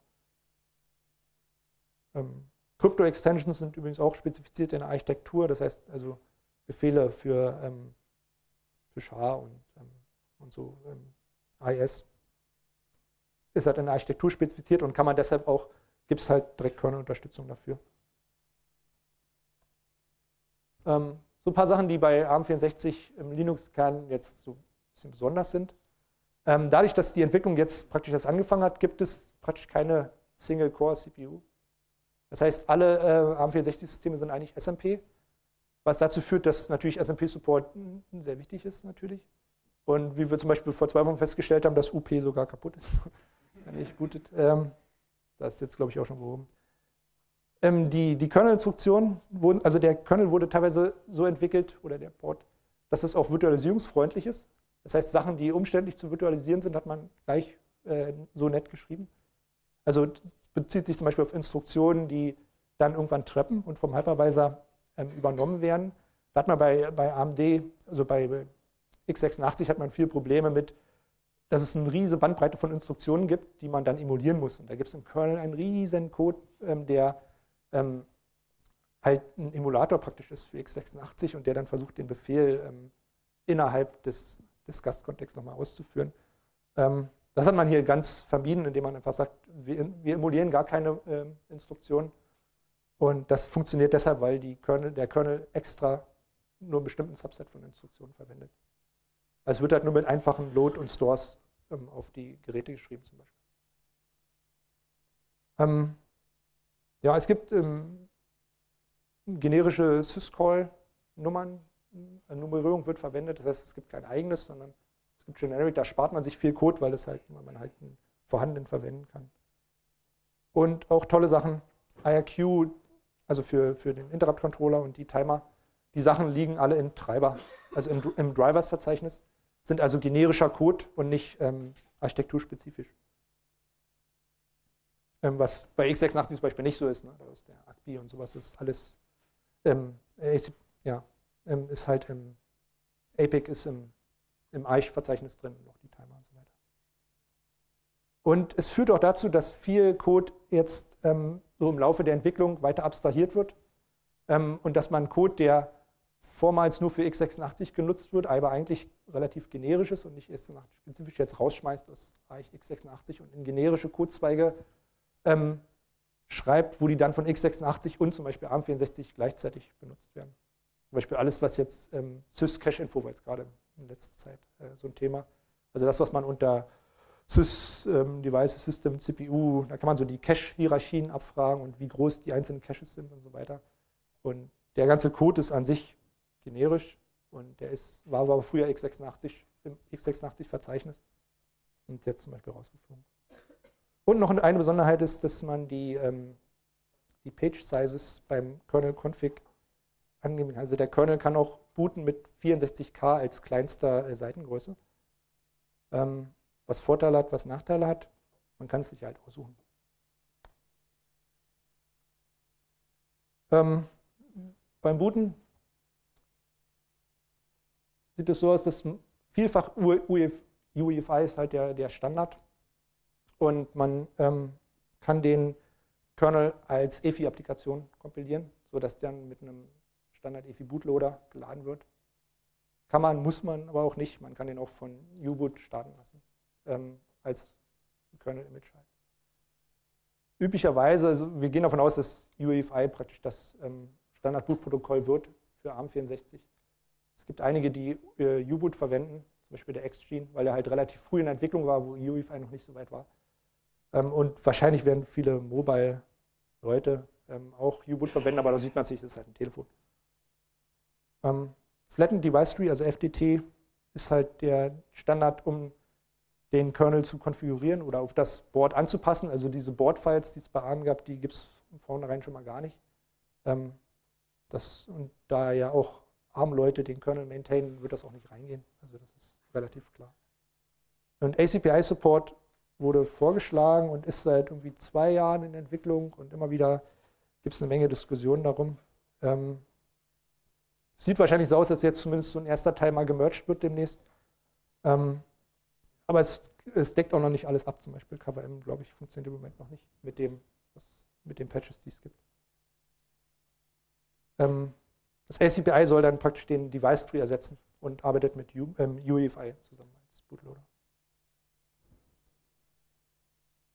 Crypto-Extensions sind übrigens auch spezifiziert in der Architektur, das heißt also Befehle für SHA und so IS ist halt in der Architektur spezifiziert und kann man deshalb auch, gibt es halt direkt Kernel-Unterstützung dafür. So ein paar Sachen, die bei ARM64 im Linux-Kern jetzt so ein bisschen besonders sind. Dadurch, dass die Entwicklung jetzt praktisch erst angefangen hat, gibt es praktisch keine Single-Core-CPU. Das heißt, alle ARM64-Systeme sind eigentlich SMP, was dazu führt, dass natürlich SMP-Support sehr wichtig ist natürlich. Und wie wir zum Beispiel vor 2 Wochen festgestellt haben, dass UP sogar kaputt ist. Wenn nicht bootet. Das ist jetzt, glaube ich, auch schon behoben. Die Kernel-Instruktionen, also der Kernel wurde teilweise so entwickelt, oder der Port, dass es auch virtualisierungsfreundlich ist. Das heißt, Sachen, die umständlich zu virtualisieren sind, hat man gleich so nett geschrieben. Also es bezieht sich zum Beispiel auf Instruktionen, die dann irgendwann treppen und vom Hypervisor übernommen werden. Da hat man bei AMD, also bei x86 hat man viele Probleme mit, dass es eine riesige Bandbreite von Instruktionen gibt, die man dann emulieren muss. Und da gibt es im Kernel einen riesen Code, der halt ein Emulator praktisch ist für x86 und der dann versucht, den Befehl innerhalb des Gastkontexts nochmal auszuführen. Das hat man hier ganz vermieden, indem man einfach sagt, wir emulieren gar keine Instruktionen. Und das funktioniert deshalb, weil der Kernel extra nur einen bestimmten Subset von Instruktionen verwendet. Also es wird halt nur mit einfachen Load und Stores auf die Geräte geschrieben zum Beispiel. Ja, es gibt generische Syscall-Nummern. Eine Nummerierung wird verwendet, das heißt, es gibt kein eigenes, sondern es gibt Generic, da spart man sich viel Code, weil man halt einen vorhandenen verwenden kann. Und auch tolle Sachen, IRQ, also für den Interrupt-Controller und die Timer, die Sachen liegen alle in Treiber, also im Drivers-Verzeichnis, sind also generischer Code und nicht architekturspezifisch. Was bei x86 zum Beispiel nicht so ist, ne? Da ist der ACBI und sowas, ist alles, ist halt im APIC ist im Eich-Verzeichnis drin, noch die Timer und so weiter. Und es führt auch dazu, dass viel Code jetzt so im Laufe der Entwicklung weiter abstrahiert wird und dass man Code, der vormals nur für x86 genutzt wird, aber eigentlich relativ generisch ist und nicht x86-spezifisch, jetzt rausschmeißt aus Eich x86 und in generische Codezweige schreibt, wo die dann von x86 und zum Beispiel ARM64 gleichzeitig benutzt werden. Zum Beispiel alles, was jetzt Sys-Cache-Info war jetzt gerade in letzter Zeit so ein Thema. Also das, was man unter Sys-Device System, CPU, da kann man so die Cache-Hierarchien abfragen und wie groß die einzelnen Caches sind und so weiter. Und der ganze Code ist an sich generisch und der war aber früher x86 im x86-Verzeichnis und jetzt zum Beispiel rausgeflogen. Und noch eine Besonderheit ist, dass man die Page-Sizes beim Kernel-Config angeben kann. Also der Kernel kann auch booten mit 64K als kleinster Seitengröße. Was Vorteile hat, was Nachteile hat, man kann es sich halt aussuchen. Beim Booten sieht es so aus, dass vielfach UEFI ist halt der Standard. Und man kann den Kernel als EFI-Applikation kompilieren, sodass dann mit einem Standard-EFI-Bootloader geladen wird. Kann man, muss man aber auch nicht. Man kann den auch von U-Boot starten lassen, als Kernel-Image halt. Üblicherweise, also wir gehen davon aus, dass UEFI praktisch das Standard-Boot-Protokoll wird für ARM64. Es gibt einige, die U-Boot verwenden, zum Beispiel der X-Gene, weil er halt relativ früh in der Entwicklung war, wo UEFI noch nicht so weit war. Und wahrscheinlich werden viele Mobile-Leute auch U-Boot verwenden, aber da sieht man sich, das ist halt ein Telefon. Flattened Device Tree, also FDT, ist halt der Standard, um den Kernel zu konfigurieren oder auf das Board anzupassen. Also diese Board-Files, die es bei ARM gab, die gibt es von vornherein schon mal gar nicht. Und da ja auch ARM-Leute den Kernel maintainen, wird das auch nicht reingehen. Also das ist relativ klar. Und ACPI-Support wurde vorgeschlagen und ist seit irgendwie 2 Jahren in Entwicklung und immer wieder gibt es eine Menge Diskussionen darum. Sieht wahrscheinlich so aus, dass jetzt zumindest so ein erster Teil mal gemerged wird demnächst. Aber es deckt auch noch nicht alles ab. Zum Beispiel KVM, glaube ich, funktioniert im Moment noch nicht mit den Patches, die es gibt. Das ACPI soll dann praktisch den Device Tree ersetzen und arbeitet mit UEFI zusammen als Bootloader.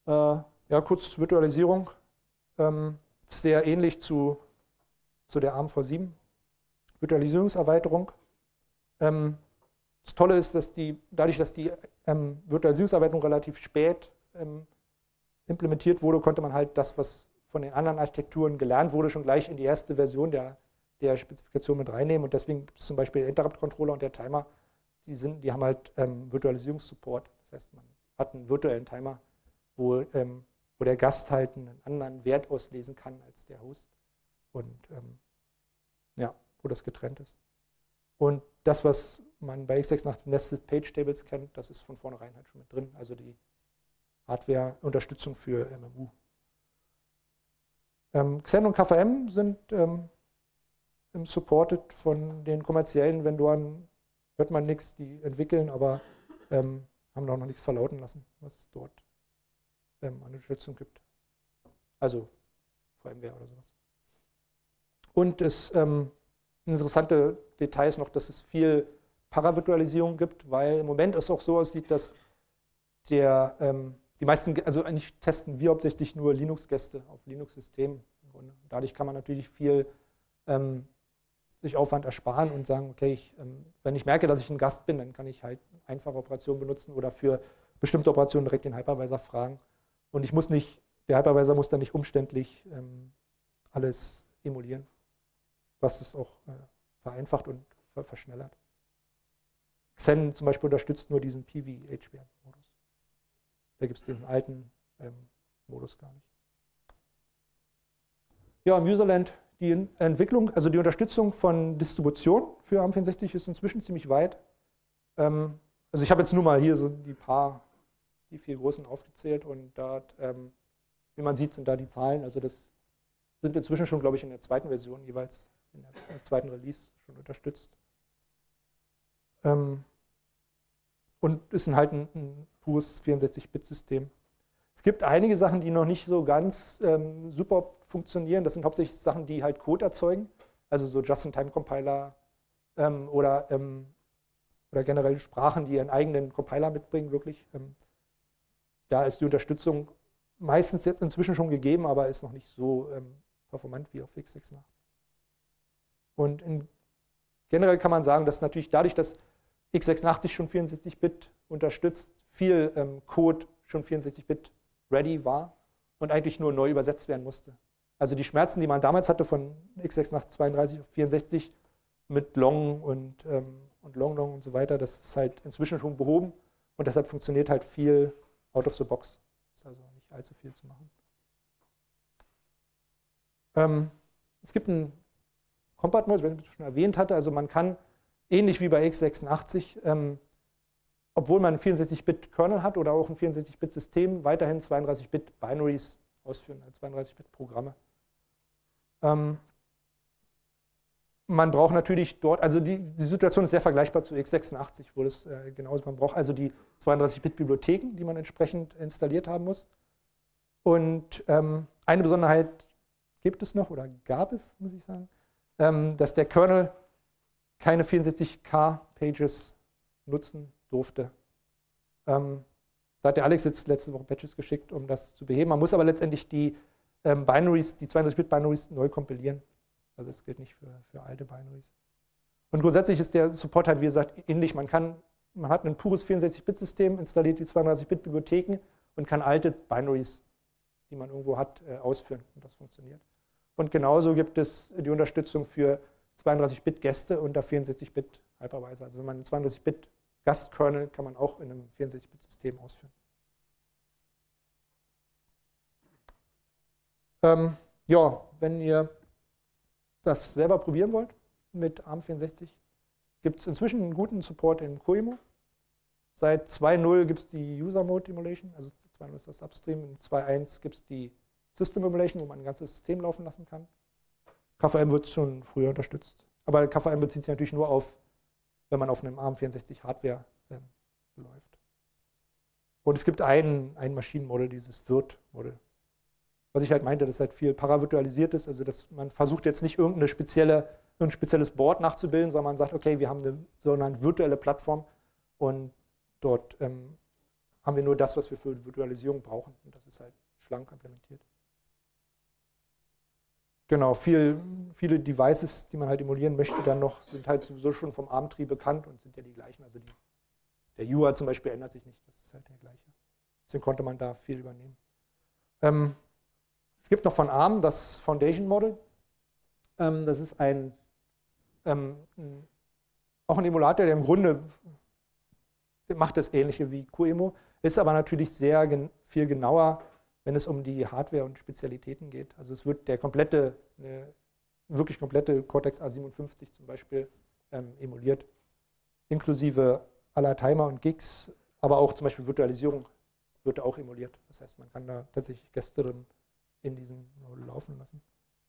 Ja, kurz zur Virtualisierung. Sehr ähnlich zu der ARM-V7 Virtualisierungserweiterung. Das Tolle ist, dass dadurch, dass die Virtualisierungserweiterung relativ spät implementiert wurde, konnte man halt das, was von den anderen Architekturen gelernt wurde, schon gleich in die erste Version der Spezifikation mit reinnehmen. Und deswegen gibt es zum Beispiel den Interrupt-Controller und der Timer, die haben halt Virtualisierungssupport. Das heißt, man hat einen virtuellen Timer, wo der Gast halt einen anderen Wert auslesen kann als der Host. Und ja, wo das getrennt ist. Und das, was man bei x86 Nested Page Tables kennt, das ist von vornherein halt schon mit drin. Also die Hardware-Unterstützung für MMU. Xen und KVM sind supported von den kommerziellen Vendoren. Hört man nichts, die entwickeln, aber haben noch nichts verlauten lassen, was es dort an Unterstützung gibt. Also VMware oder sowas. Und das interessante Detail ist noch, dass es viel Paravirtualisierung gibt, weil im Moment es auch so aussieht, dass die meisten, also eigentlich testen wir hauptsächlich nur Linux-Gäste auf Linux-Systemen. Dadurch kann man natürlich viel sich Aufwand ersparen und sagen, okay, wenn ich merke, dass ich ein Gast bin, dann kann ich halt einfache Operationen benutzen oder für bestimmte Operationen direkt den Hypervisor fragen. Und der Hypervisor muss dann nicht umständlich alles emulieren, was es auch vereinfacht und verschnellert. Xen zum Beispiel unterstützt nur diesen PV-HBM-Modus. Da gibt es den alten Modus gar nicht. Ja, im Userland die Entwicklung, also die Unterstützung von Distribution für ARM64 ist inzwischen ziemlich weit. Also ich habe jetzt nur mal hier so die 4 großen aufgezählt und da, wie man sieht, sind da die Zahlen. Also das sind inzwischen schon, glaube ich, in der zweiten Version jeweils, in der zweiten Release schon unterstützt. Und ist halt ein pures 64-Bit-System. Es gibt einige Sachen, die noch nicht so ganz super funktionieren. Das sind hauptsächlich Sachen, die halt Code erzeugen, also so Just-in-Time-Compiler oder generell Sprachen, die ihren eigenen Compiler mitbringen, wirklich. Da ist die Unterstützung meistens jetzt inzwischen schon gegeben, aber ist noch nicht so performant wie auf x86. Und generell kann man sagen, dass natürlich dadurch, dass x86 schon 64-Bit unterstützt, viel Code schon 64-Bit ready war und eigentlich nur neu übersetzt werden musste. Also die Schmerzen, die man damals hatte von x86 32 auf 64 mit Long und Long und so weiter, das ist halt inzwischen schon behoben und deshalb funktioniert halt viel out of the box. Ist also nicht allzu viel zu machen. Es gibt einen Compat-Modus, wenn ich es schon erwähnt hatte, also man kann ähnlich wie bei x86, obwohl man einen 64-Bit-Kernel hat oder auch ein 64-Bit-System, weiterhin 32-Bit-Binaries ausführen, als 32-Bit-Programme. Man braucht natürlich dort, also die Situation ist sehr vergleichbar zu x86, wo das genauso, man braucht also die 32-Bit-Bibliotheken, die man entsprechend installiert haben muss. Und eine Besonderheit gibt es noch, oder gab es, muss ich sagen, dass der Kernel keine 64K-Pages nutzen durfte. Da hat der Alex jetzt letzte Woche Patches geschickt, um das zu beheben. Man muss aber letztendlich die Binaries, die 32-Bit-Binaries neu kompilieren. Also das gilt nicht für alte Binaries. Und grundsätzlich ist der Support halt, wie gesagt, ähnlich. Man hat ein pures 64-Bit-System, installiert die 32-Bit-Bibliotheken und kann alte Binaries, die man irgendwo hat, ausführen. Und das funktioniert. Und genauso gibt es die Unterstützung für 32-Bit-Gäste unter 64-Bit Hypervisor. Also wenn man einen 32-Bit-Gastkernel kann man auch in einem 64-Bit-System ausführen. Ja, wenn ihr das selber probieren wollt mit ARM64, gibt es inzwischen einen guten Support in QEMU. Seit 2.0 gibt es die User Mode Emulation, also 2.0 ist das Upstream, in 2.1 gibt es die System Emulation, wo man ein ganzes System laufen lassen kann. KVM wird schon früher unterstützt. Aber KVM bezieht sich natürlich nur auf, wenn man auf einem ARM64 Hardware läuft. Und es gibt ein Maschinenmodell, dieses Virt-Modell. Was ich halt meinte, das halt viel paravirtualisiert ist, also dass man versucht jetzt nicht irgendein spezielles Board nachzubilden, sondern man sagt, okay, wir haben eine sogenannte virtuelle Plattform und dort haben haben wir nur das, was wir für Virtualisierung brauchen. Und das ist halt schlank implementiert. Genau, viele Devices, die man halt emulieren möchte, dann noch, sind halt sowieso schon vom ARM-Tree bekannt und sind ja die gleichen. Also der UA zum Beispiel ändert sich nicht, das ist halt der gleiche. Deswegen konnte man da viel übernehmen. Es gibt noch von ARM das Foundation Model. Das ist auch ein Emulator, der im Grunde macht das Ähnliche wie QEMU, ist aber natürlich sehr viel genauer, wenn es um die Hardware und Spezialitäten geht. Also es wird der wirklich komplette Cortex A57 zum Beispiel emuliert, inklusive aller Timer und Gigs, aber auch zum Beispiel Virtualisierung wird auch emuliert. Das heißt, man kann da tatsächlich Gäste drin in diesem Modul laufen lassen.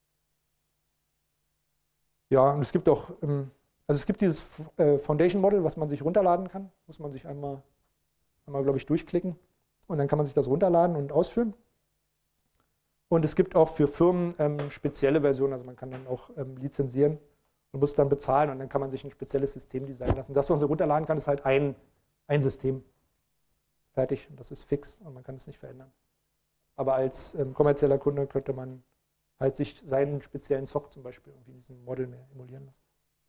Ja, und es gibt auch, es gibt dieses Foundation Model, was man sich runterladen kann. Muss man sich einmal glaube ich, durchklicken und dann kann man sich das runterladen und ausführen. Und es gibt auch für Firmen spezielle Versionen, also man kann dann auch lizenzieren und muss dann bezahlen und dann kann man sich ein spezielles System designen lassen. Das, was man so runterladen kann, ist halt ein System. Fertig, und das ist fix und man kann es nicht verändern. Aber als kommerzieller Kunde könnte man halt sich seinen speziellen SOC zum Beispiel irgendwie in diesem Model mehr emulieren lassen.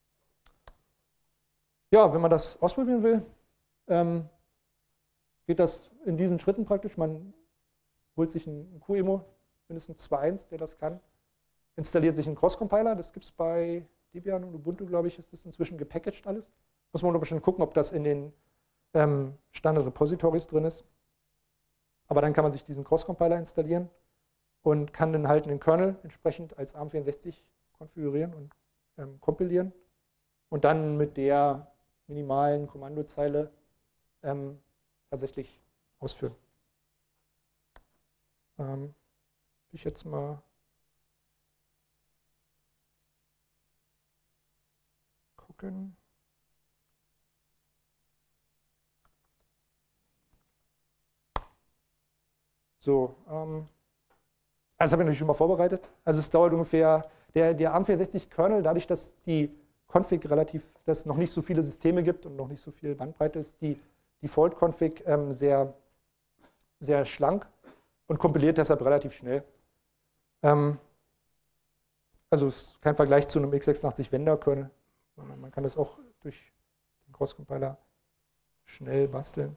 Ja, wenn man das ausprobieren will, geht das in diesen Schritten praktisch. Man holt sich einen QEMU, mindestens 2.1, der das kann, installiert sich einen Cross-Compiler, das gibt es bei Debian und Ubuntu, glaube ich, ist das inzwischen gepackaged alles. Muss man aber schon gucken, ob das in den Standard-Repositories drin ist. Aber dann kann man sich diesen Cross-Compiler installieren und kann dann halt einen Kernel entsprechend als ARM64 konfigurieren und kompilieren und dann mit der minimalen Kommandozeile tatsächlich ausführen. Ich jetzt mal gucken. So, das habe ich natürlich schon mal vorbereitet. Also es dauert ungefähr, der ARM64-Kernel, dadurch, dass die Config dass es noch nicht so viele Systeme gibt und noch nicht so viel Bandbreite ist, die Default-Config sehr, sehr schlank und kompiliert deshalb relativ schnell. Also es ist kein Vergleich zu einem x86-Vendor-Kernel, sondern man kann das auch durch den Cross-Compiler schnell basteln.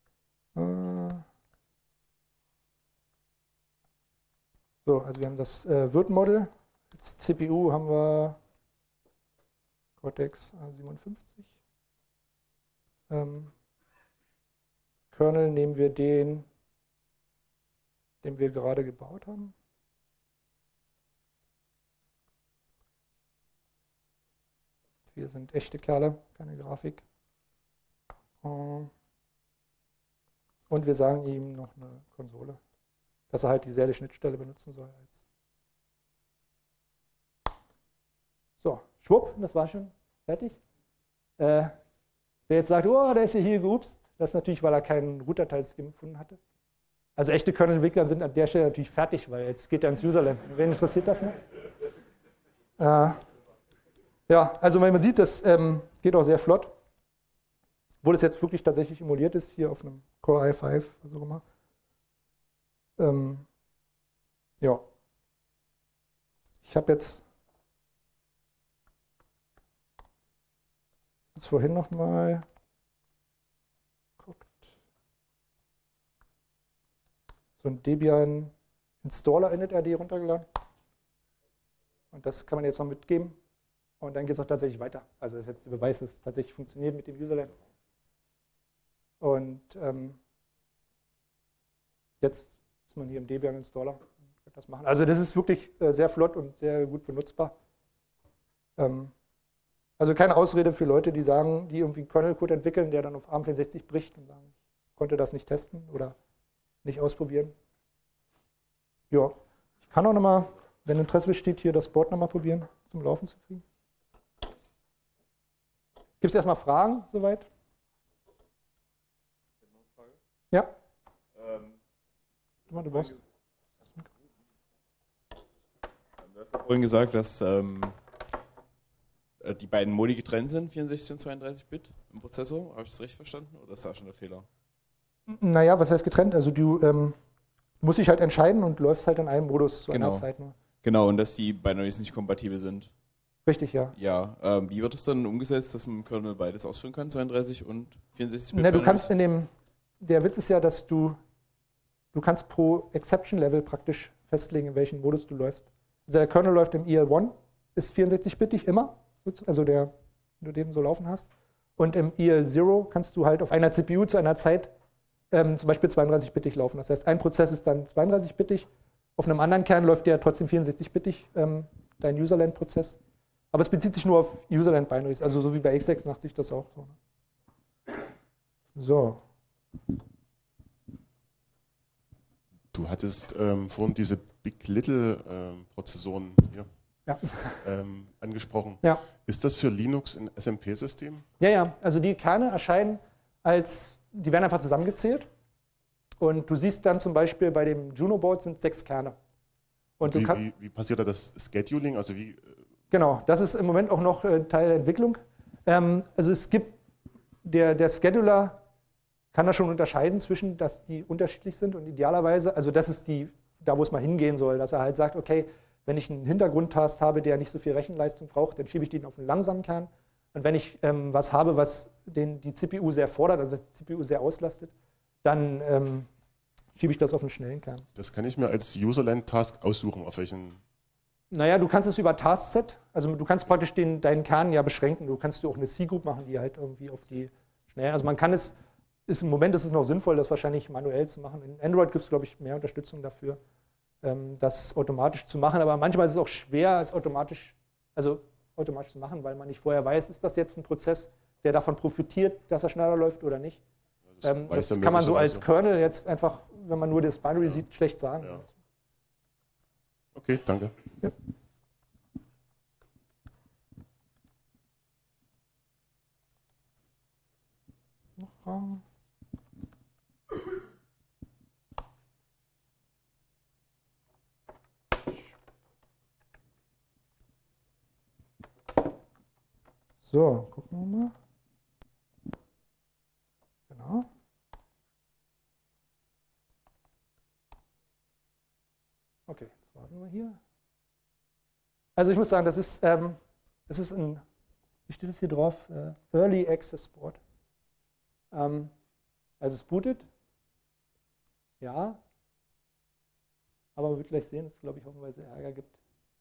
So, also wir haben das Virt-Model. Als CPU haben wir Cortex A57. Kernel nehmen wir den wir gerade gebaut haben. Wir sind echte Kerle, keine Grafik. Und wir sagen ihm noch eine Konsole, dass er halt dieselbe Schnittstelle benutzen soll. So, schwupp, das war schon fertig. Wer jetzt sagt, oh, der ist ja hier geupst, das ist natürlich, weil er keinen Root-Dateisystem gefunden hatte. Also echte Kernel-Entwickler sind an der Stelle natürlich fertig, weil jetzt geht er ins Userland. Wen interessiert das noch? Ja, also man sieht, das geht auch sehr flott. Obwohl es jetzt wirklich tatsächlich emuliert ist, hier auf einem Core i5, was auch immer. Ja. Ich habe jetzt vorhin noch mal geguckt. So ein Debian Installer init.rd runtergeladen. Und das kann man jetzt noch mitgeben. Und dann geht es auch tatsächlich weiter. Also das ist jetzt der Beweis, dass es tatsächlich funktioniert mit dem Userland. Und jetzt ist man hier im Debian Installer und kann das machen. Also das ist wirklich sehr flott und sehr gut benutzbar. Also keine Ausrede für Leute, die sagen, die irgendwie einen Kernel-Code entwickeln, der dann auf ARM64 bricht und sagen, ich konnte das nicht testen oder nicht ausprobieren. Ja, ich kann auch nochmal, wenn Interesse besteht, hier das Board nochmal probieren, zum Laufen zu kriegen. Gibt es erstmal Fragen soweit? Ja. Du brauchst. Du hast ja vorhin gesagt, dass die beiden Modi getrennt sind, 64 und 32 Bit im Prozessor. Habe ich das richtig verstanden? Oder ist da schon der Fehler? Naja, was heißt getrennt? Also du musst dich halt entscheiden und läufst halt in einem Modus zu einer Genau. Zeit nur. Genau, und dass die Binaries nicht kompatibel sind. Richtig, ja. Ja, wie wird es dann umgesetzt, dass man im Kernel beides ausführen kann, 32 und 64-Bit? Ne, du kannst der Witz ist ja, dass du kannst pro Exception-Level praktisch festlegen, in welchen Modus du läufst. Also der Kernel läuft im EL1, ist 64-bittig immer, also wenn du den so laufen hast. Und im EL0 kannst du halt auf einer CPU zu einer Zeit zum Beispiel 32-bittig laufen. Das heißt, ein Prozess ist dann 32-bittig, auf einem anderen Kern läuft der trotzdem 64-bittig, dein Userland-Prozess. Aber es bezieht sich nur auf Userland-Binaries, also so wie bei x86 das auch so. So. Du hattest vorhin diese Big-Little-Prozessoren hier Ja. angesprochen. Ja. Ist das für Linux ein SMP-System? Ja, also die Kerne erscheinen die werden einfach zusammengezählt. Und du siehst dann zum Beispiel bei dem Juno-Board sind 6 Kerne. Und Wie passiert da das Scheduling? Also genau, das ist im Moment auch noch Teil der Entwicklung. Also es gibt, der Scheduler kann da schon unterscheiden zwischen, dass die unterschiedlich sind und idealerweise, also das ist da wo es mal hingehen soll, dass er halt sagt, okay, wenn ich einen Hintergrundtask habe, der nicht so viel Rechenleistung braucht, dann schiebe ich den auf einen langsamen Kern. Und wenn ich was habe, was die CPU sehr fordert, also was die CPU sehr auslastet, dann schiebe ich das auf einen schnellen Kern. das kann ich mir als Userland-Task aussuchen, auf welchen... Naja, du kannst es über Taskset, also du kannst praktisch deinen Kern ja beschränken. Du kannst auch eine C-Group machen, die halt irgendwie auf die schnellen, also man kann im Moment ist es noch sinnvoll, das wahrscheinlich manuell zu machen. In Android gibt es, glaube ich, mehr Unterstützung dafür, das automatisch zu machen. Aber manchmal ist es auch schwer, es automatisch zu machen, weil man nicht vorher weiß, ist das jetzt ein Prozess, der davon profitiert, dass er schneller läuft oder nicht. Das kann man so als Kernel jetzt einfach, wenn man nur das Binary sieht, schlecht sagen. Ja. Okay, danke. Ja. Noch Fragen? So, gucken wir mal. Genau. Okay, jetzt warten wir hier. Also ich muss sagen, das ist wie steht es hier drauf? Early Access Board. Also es bootet. Ja. Aber man wird gleich sehen, dass es, glaube ich, hoffenweise Ärger gibt.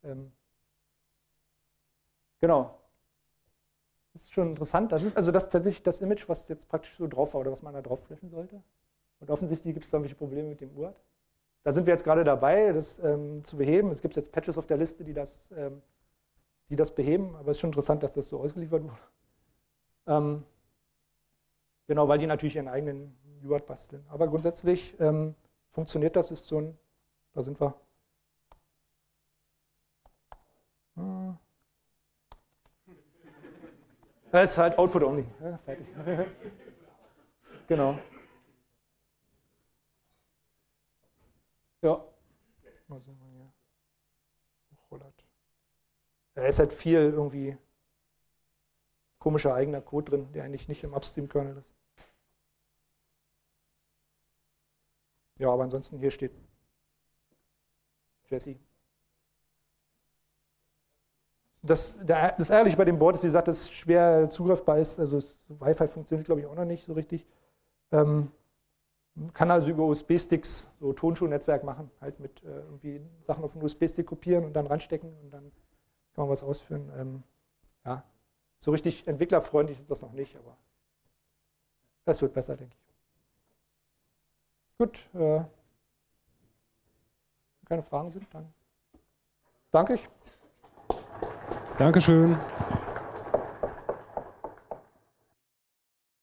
Genau. Das ist schon interessant. Das ist also tatsächlich das Image, was jetzt praktisch so drauf war oder was man da drauf flashen sollte. Und offensichtlich gibt es da irgendwelche Probleme mit dem UART. Da sind wir jetzt gerade dabei, das zu beheben. Es gibt jetzt Patches auf der Liste, die das beheben. Aber es ist schon interessant, dass das so ausgeliefert wurde. Genau, weil die natürlich ihren eigenen UART basteln. Aber grundsätzlich funktioniert das. Da sind wir. Das ist halt Output only. Ja, fertig. Genau. Ja. Mal sehen wir hier. Hochrollert. Da ist halt viel irgendwie komischer eigener Code drin, der eigentlich nicht im Upstream-Kernel ist. Ja, aber ansonsten hier steht Jesse. Das Ärgerliche bei dem Board ist, wie gesagt, dass es schwer zugreifbar ist. Also Wi-Fi funktioniert, glaube ich, auch noch nicht so richtig. Man kann also über USB-Sticks so Tonschuhnetzwerk machen, halt mit irgendwie Sachen auf einen USB-Stick kopieren und dann ranstecken und dann kann man was ausführen. Ja, so richtig entwicklerfreundlich ist das noch nicht, aber das wird besser, denke ich. Gut, wenn keine Fragen sind, dann danke ich. Dankeschön.